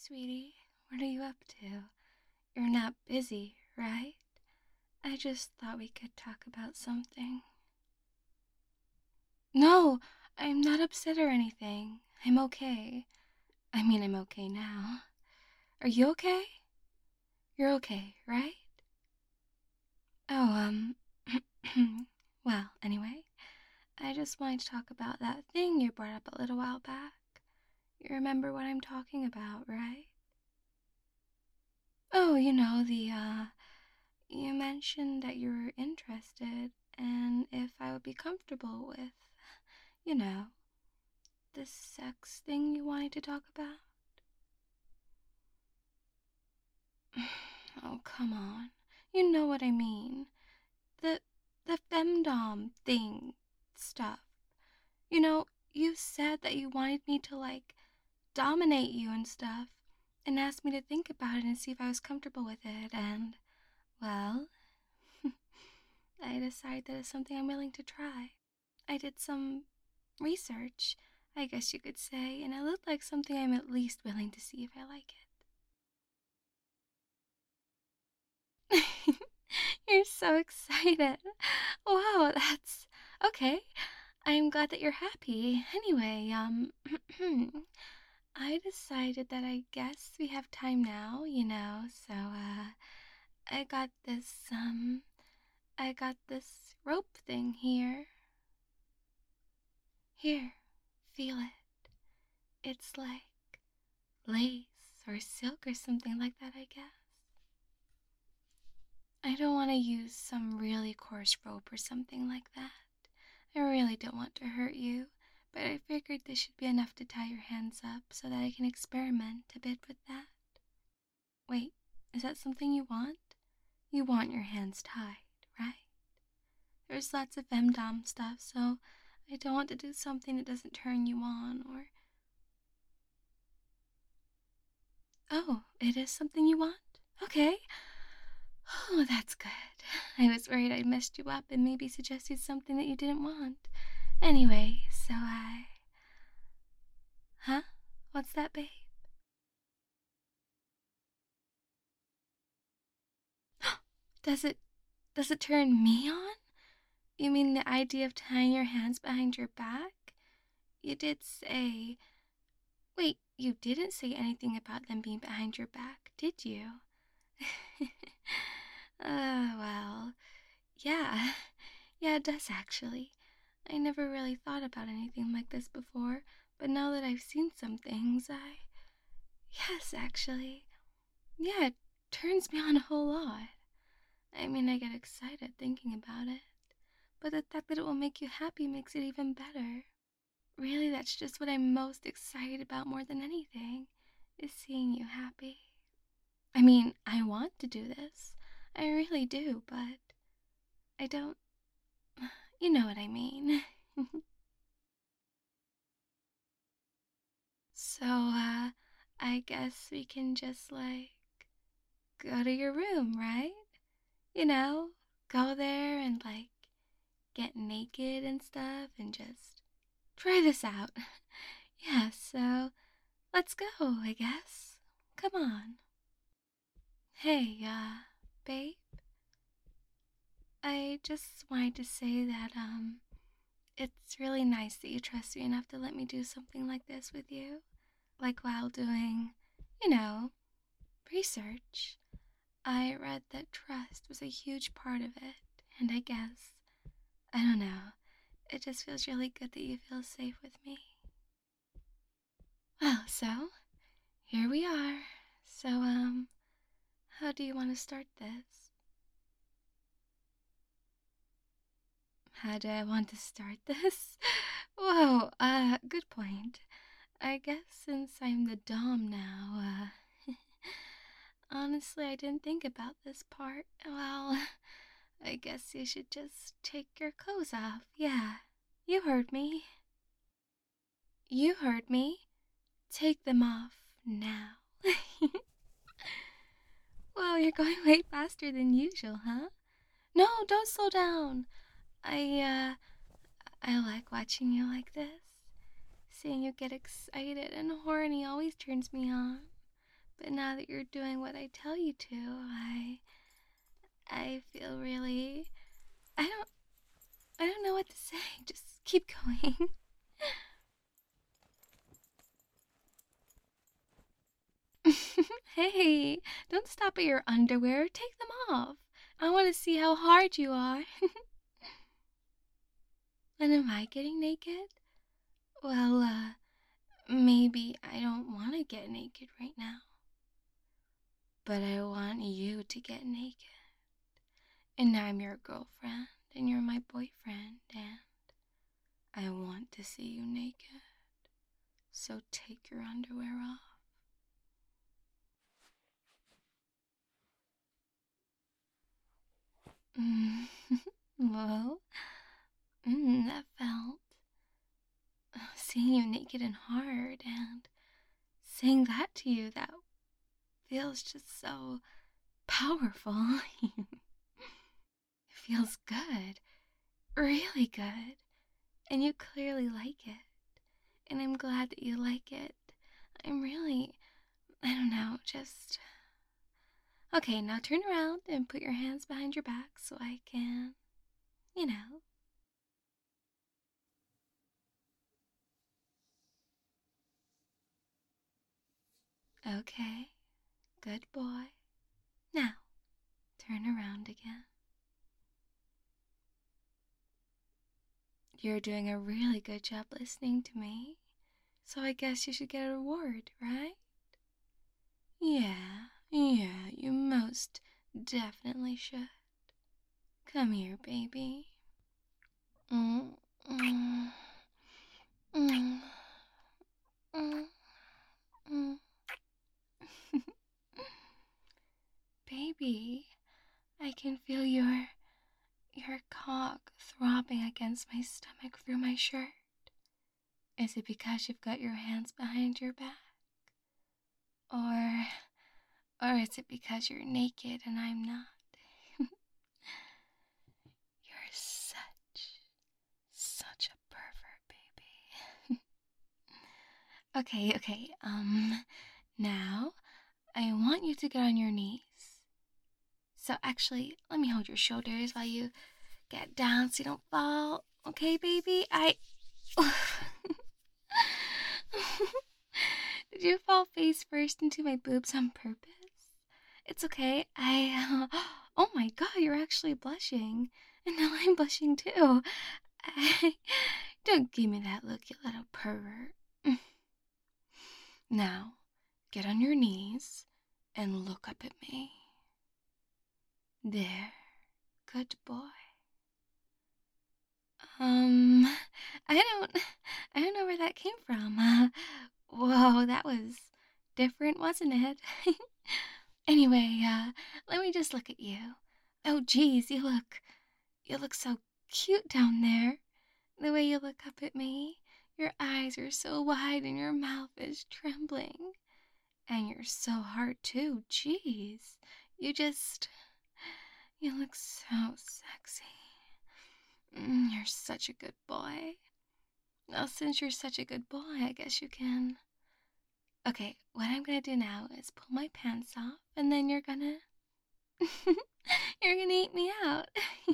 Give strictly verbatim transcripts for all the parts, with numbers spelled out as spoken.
sweetie. What are you up to? You're not busy, right? I just thought we could talk about something. No, I'm not upset or anything. I'm okay. I mean, I'm okay now. Are you okay? You're okay, right? Oh, um, well, anyway, I just wanted to talk about that thing you brought up a little while back. You remember what I'm talking about, right? Oh, you know, the, uh, you mentioned that you were interested and if I would be comfortable with, you know, this sex thing you wanted to talk about. Oh, come on. You know what I mean. The, the femdom thing stuff. You know, you said that you wanted me to, like, dominate you and stuff, and asked me to think about it and see if I was comfortable with it, and, well, I decided that it's something I'm willing to try. I did some research, I guess you could say, and it looked like something I'm at least willing to see if I like it. You're so excited. Wow, that's okay. I'm glad that you're happy. Anyway, um, I decided that I guess we have time now, you know, so, uh, I got this, um, I got this rope thing here. Here, feel it. It's like lace or silk or something like that, I guess. I don't want to use some really coarse rope or something like that. I really don't want to hurt you, but I figured this should be enough to tie your hands up so that I can experiment a bit with that. Wait, is that something you want? You want your hands tied, right? There's lots of femdom stuff, so I don't want to do something that doesn't turn you on, or... Oh, it is something you want? Okay. Oh, that's good. I was worried I'd messed you up and maybe suggested something that you didn't want. Anyway, so I... Huh? What's that, babe? Does it... does it turn me on? You mean the idea of tying your hands behind your back? You did say... Wait, you didn't say anything about them being behind your back, did you? uh, well, yeah. Yeah, it does actually. I never really thought about anything like this before, but now that I've seen some things, I... Yes, actually. Yeah, it turns me on a whole lot. I mean, I get excited thinking about it, but the fact that it will make you happy makes it even better. Really, that's just what I'm most excited about more than anything, is seeing you happy. I mean, I want to do this. I really do, but I don't... You know what I mean. So, uh, I guess we can just, like, go to your room, right? You know, go there and, like, get naked and stuff and just try this out. Yeah, so let's go, I guess. Come on. Hey, uh, babe, I just wanted to say that, um, it's really nice that you trust me enough to let me do something like this with you. Like while doing, you know, research. I read that trust was a huge part of it, and I guess, I don't know, it just feels really good that you feel safe with me. Well, so, here we are. So, um, how do you want to start this? How do I want to start this? Whoa, uh, good point. I guess since I'm the Dom now, uh, honestly, I didn't think about this part. Well, I guess you should just take your clothes off. Yeah, you heard me. You heard me. Take them off now. Well, you're going way faster than usual, huh? No, don't slow down. I, uh, I like watching you like this. Seeing you get excited and horny always turns me on. But now that you're doing what I tell you to, I I feel really I don't I don't know what to say. Just keep going. Hey, don't stop at your underwear. Take them off. I want to see how hard you are. And am I getting naked? Well, uh, maybe I don't want to get naked right now. But I want you to get naked. And I'm your girlfriend, and you're my boyfriend, and I want to see you naked. So take your underwear off. Mm. Well, mm, that felt. Uh, seeing you naked and hard, and saying that to you, that feels just so powerful. It feels good. Really good. And you clearly like it. And I'm glad that you like it. I'm really, I don't know, just... Okay, now turn around and put your hands behind your back so I can, you know. Okay, good boy. Now, turn around again. You're doing a really good job listening to me, so I guess you should get a reward, right? Yeah, yeah, you most definitely should. Come here, baby. Mm, mm, mm, mm, mm. Baby, I can feel your your cock throbbing against my stomach through my shirt. Is it because you've got your hands behind your back? Or or is it because you're naked and I'm not? You're such such a pervert, baby. Okay, okay. Um now I want you to get on your knees. So actually, let me hold your shoulders while you get down so you don't fall. Okay, baby? I... Did you fall face first into my boobs on purpose? It's okay. I... Uh... Oh my god, you're actually blushing. And now I'm blushing too. I... Don't give me that look, you little pervert. Now, get on your knees and look up at me. There. Good boy. Um, I don't, I don't know where that came from. Uh, whoa, that was different, wasn't it? Anyway, uh, let me just look at you. Oh, geez, you look, you look so cute down there. The way you look up at me. Your eyes are so wide and your mouth is trembling. And you're so hard, too. Geez, you just, you look so sexy. Mm, you're such a good boy. Well, since you're such a good boy, I guess you can... Okay, what I'm gonna do now is pull my pants off, and then you're gonna... you're gonna eat me out.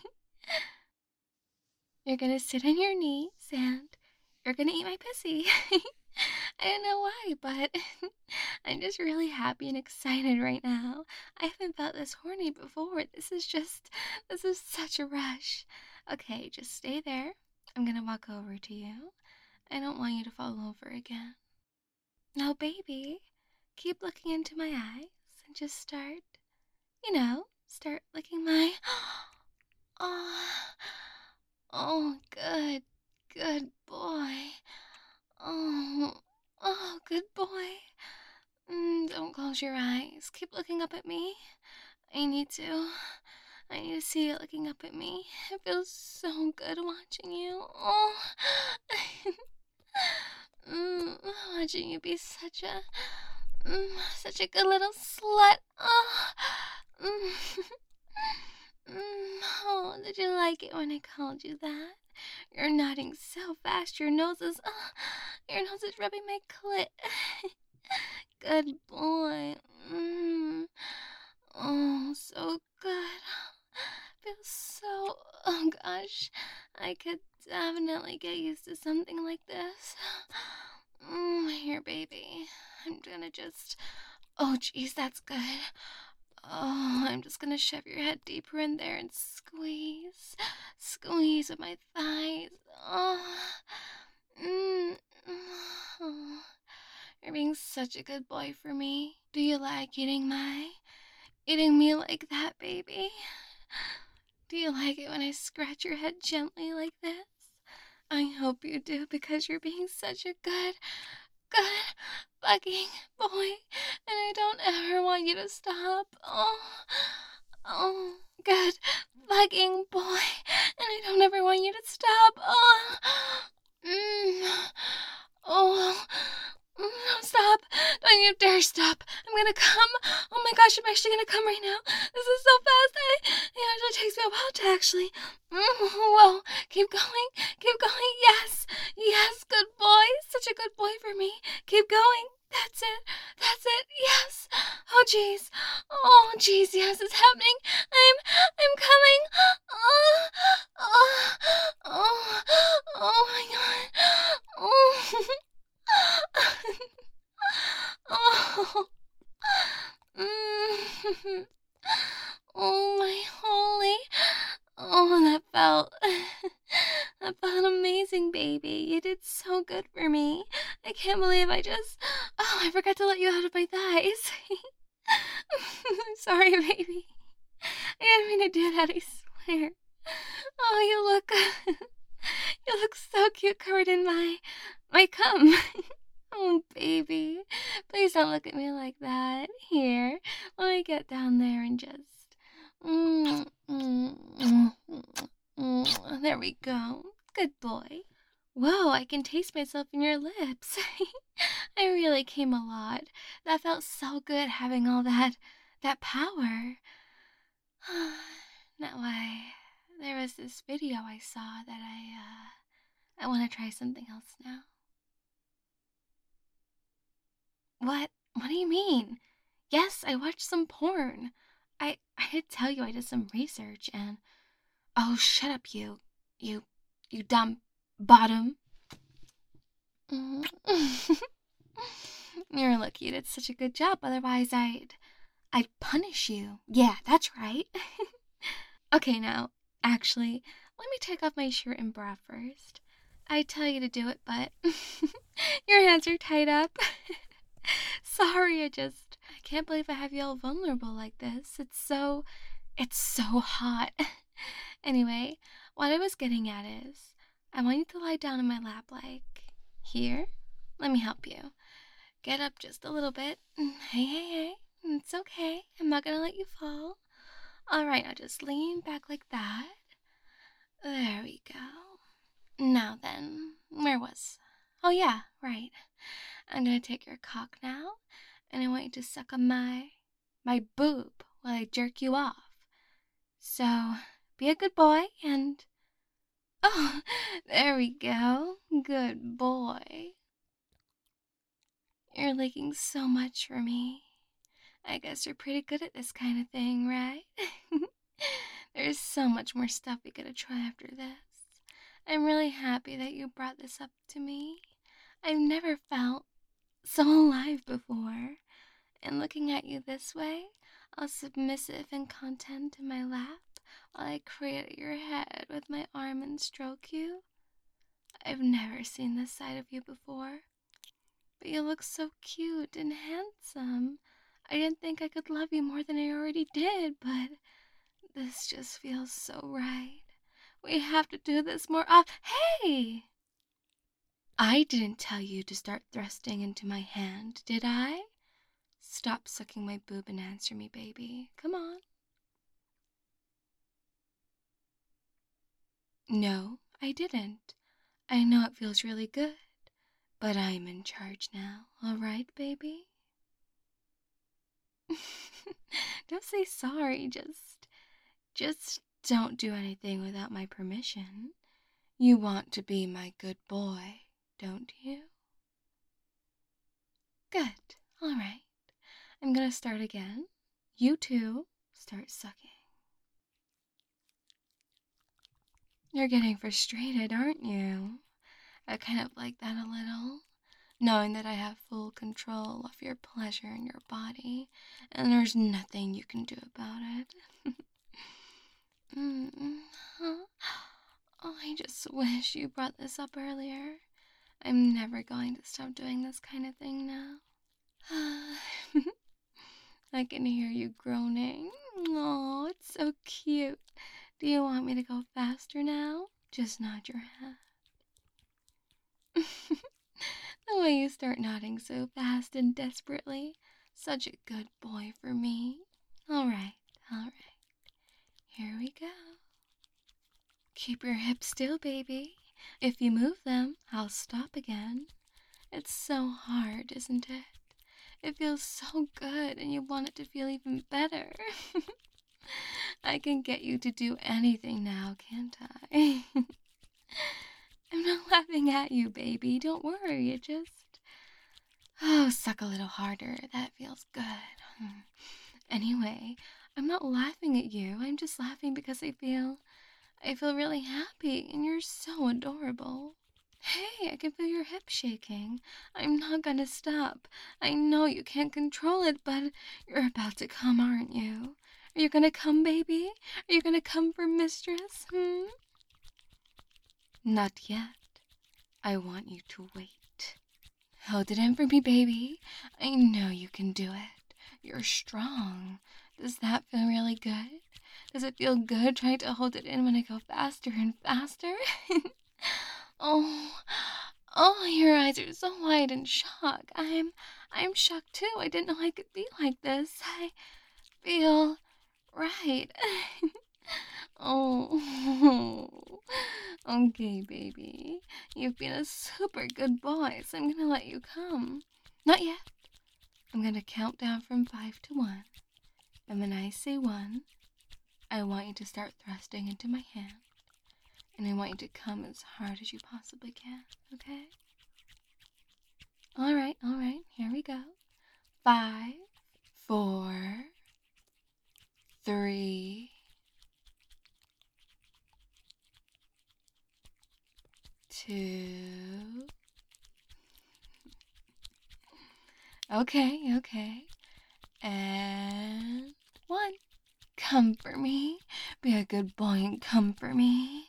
You're gonna sit on your knees, and you're gonna eat my pussy. I don't know why, but I'm just really happy and excited right now. I haven't felt this horny before. This is just... This is such a rush. Okay, just stay there. I'm gonna walk over to you. I don't want you to fall over again. Now, baby, keep looking into my eyes and just start, you know, start licking my... Oh, oh, good, good boy. Oh, oh, good boy. Mm, don't close your eyes. Keep looking up at me. I need to. I need to see you looking up at me. It feels so good watching you. Oh. mm, watching you be such a, mm, such a good little slut. Oh. Mm. mm, oh, did you like it when I called you that? You're nodding so fast. Your nose is, oh, your nose is rubbing my clit. Good boy. gosh. I could definitely get used to something like this. Mm, here, baby. I'm gonna just... Oh, jeez, that's good. Oh, I'm just gonna shove your head deeper in there and squeeze. Squeeze with my thighs. Oh. Mm. Oh. You're being such a good boy for me. Do you like eating my... eating me like that, baby? Do you like it when I scratch your head gently like this? I hope you do, because you're being such a good, good fucking boy, and I don't ever want you to stop. Oh, oh, good fucking boy, and I don't ever want you to stop. Oh, mm, oh, mm, stop. Don't you dare stop. I'm gonna come. Oh my gosh, I'm actually gonna come right now. This is so fast. I, it actually takes me a while to actually. Mm, whoa, keep going, keep going. Yes, yes, good boy. Such a good boy for me. Keep going. That's it. That's it. Yes. Oh jeez. Oh jeez. Yes, it's happening. I'm. I'm coming. Oh. Oh. Oh. Oh my god. Oh. Oh. Mm. Oh my holy. Oh, that felt. That felt amazing, baby. You did so good for me. I can't believe I just. Oh, I forgot to let you out of my thighs. I'm sorry, baby. I didn't mean to do that, I swear. Oh, you look. You look so cute covered in my. my cum. Oh, baby. Please don't look at me like that. Here, let me get down there and just... Mm, mm, mm, mm. There we go. Good boy. Whoa, I can taste myself in your lips. I really came a lot. That felt so good having all that... that power. Now, I... there was this video I saw that I, uh... I want to try something else now. What? What do you mean? Yes, I watched some porn. I I did tell you I did some research and... Oh, shut up, you. You... you dumb bottom. You're lucky you did such a good job, otherwise I'd... I'd punish you. Yeah, that's right. Okay, now, actually, let me take off my shirt and bra first. I'd tell you to do it, but... your hands are tied up. Sorry, I just... I can't believe I have you all vulnerable like this. It's so... It's so hot. Anyway, what I was getting at is... I want you to lie down in my lap like... Here? Let me help you. Get up just a little bit. Hey, hey, hey. It's okay. I'm not gonna let you fall. Alright, now just lean back like that. There we go. Now then, where was... Oh yeah, right. I'm gonna take your cock now, and I want you to suck on my, my boob while I jerk you off. So, be a good boy, and... Oh, there we go. Good boy. You're licking so much for me. I guess you're pretty good at this kind of thing, right? There's so much more stuff we gotta try after this. I'm really happy that you brought this up to me. I've never felt so alive before. And looking at you this way, all submissive and content in my lap, while I cradle your head with my arm and stroke you. I've never seen this side of you before. But you look so cute and handsome. I didn't think I could love you more than I already did, but this just feels so right. We have to do this more often. Hey! I didn't tell you to start thrusting into my hand, did I? Stop sucking my boob and answer me, baby. Come on. No, I didn't. I know it feels really good, but I'm in charge now, all right, baby? Don't say sorry, just... Just don't do anything without my permission. You want to be my good boy, don't you? Good, all right. I'm gonna start again. You too, start sucking. You're getting frustrated, aren't you? I kind of like that a little. Knowing that I have full control of your pleasure in your body, and there's nothing you can do about it. mm. Oh, I just wish you brought this up earlier. I'm never going to stop doing this kind of thing now. I can hear you groaning. Oh, it's so cute. Do you want me to go faster now? Just nod your head. The way you start nodding so fast and desperately. Such a good boy for me. All right, all right. Here we go. Keep your hips still, baby. If you move them, I'll stop again. It's so hard, isn't it? It feels so good, and you want it to feel even better. I can get you to do anything now, can't I? I'm not laughing at you, baby. Don't worry. It just... Oh, suck a little harder. That feels good. Anyway, I'm not laughing at you. I'm just laughing because I feel... I feel really happy, and you're so adorable. Hey, I can feel your hips shaking. I'm not gonna stop. I know you can't control it, but you're about to come, aren't you? Are you gonna come, baby? Are you gonna come for mistress, hmm? Not yet. I want you to wait. Hold it in for me, baby. I know you can do it. You're strong. Does that feel really good? Does it feel good trying to hold it in when I go faster and faster? Oh, oh, your eyes are so wide in shock. I'm, I'm shocked too. I didn't know I could be like this. I feel right. Oh, okay, baby. You've been a super good boy, so I'm gonna let you come. Not yet. I'm gonna count down from five to one. And when I say one, I want you to start thrusting into my hand. And I want you to come as hard as you possibly can, okay? Alright, alright, here we go. Five, four, three, two. Okay, okay. And one. Come for me. Be a good boy and come for me.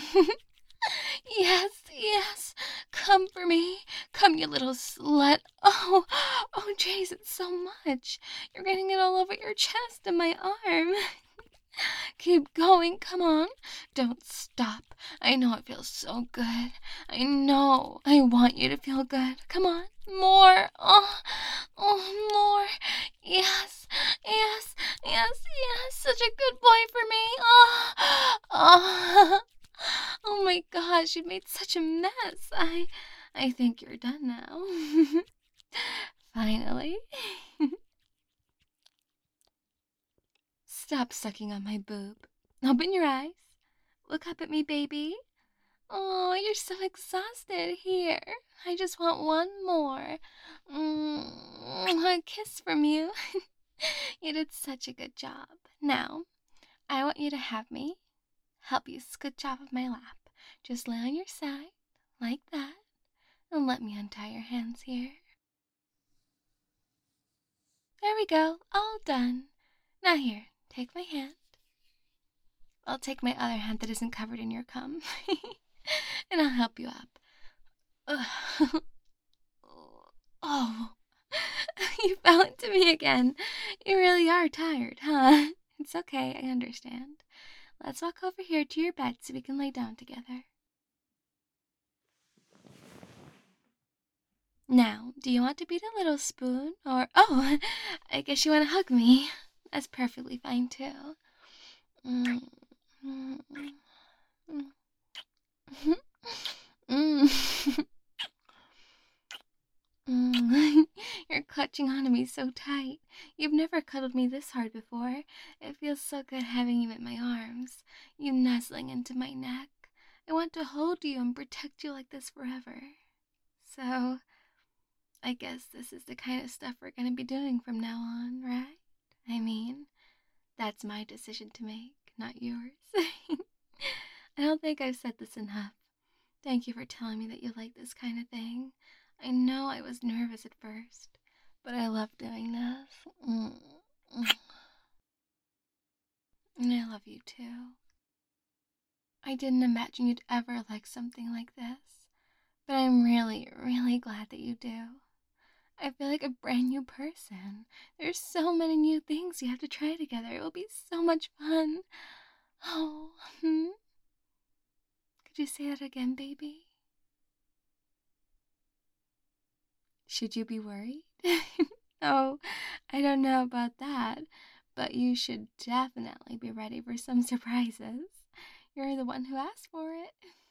Yes, yes. Come for me. Come, you little slut. Oh, oh, jeez, it's so much. You're getting it all over your chest and my arm. Keep going, come on. Don't stop. I know it feels so good. I know. I want you to feel good. Come on. More. Oh, oh, more. Yes, yes, yes, yes. Such a good boy for me. Oh, oh. Oh my gosh, you made such a mess. I, I think you're done now. Finally. Stop sucking on my boob. Open your eyes. Look up at me, baby. Oh, you're so exhausted. Here, I just want one more. Mm, a kiss from you. You did such a good job. Now, I want you to have me help you scooch off of my lap. Just lay on your side, like that, and let me untie your hands here. There we go, all done. Now here, take my hand. I'll take my other hand that isn't covered in your cum, and I'll help you up. Ugh. Oh, you fell into me again. You really are tired, huh? It's okay, I understand. Let's walk over here to your bed so we can lay down together. Now, do you want to be the little spoon? Or, oh, I guess you want to hug me. That's perfectly fine, too. Mm. Mm. Mm. Mm. You're clutching onto me so tight. You've never cuddled me this hard before. It feels so good having you in my arms, you nuzzling into my neck. I want to hold you and protect you like this forever. So, I guess this is the kind of stuff we're going to be doing from now on, right? I mean, that's my decision to make, not yours. I don't think I've said this enough. Thank you for telling me that you like this kind of thing. I know I was nervous at first, but I love doing this. Mm, mm. And I love you too. I didn't imagine you'd ever like something like this, but I'm really, really glad that you do. I feel like a brand new person. There's so many new things you have to try together. It will be so much fun. Oh, hmm? Could you say that again, baby? Should you be worried? Oh, I don't know about that, but you should definitely be ready for some surprises. You're the one who asked for it.